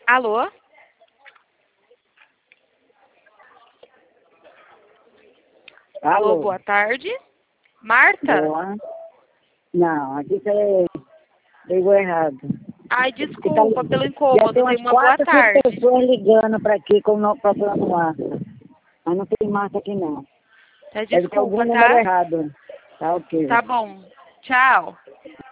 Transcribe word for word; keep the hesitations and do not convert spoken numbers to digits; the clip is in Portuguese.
Alô? Alô, Alô, boa tarde. Marta? boa. Não, aqui você ligou errado. Ai, Aqui desculpa tá- pelo Já incômodo. tem Dei umas uma boa quatro, tarde. cinco pessoas ligando para aqui com no, procurando massa. Mas não tem massa aqui não. Tá, Deve ter algum desculpa, número tá? errado. Tá ok. Tá bom. Tchau.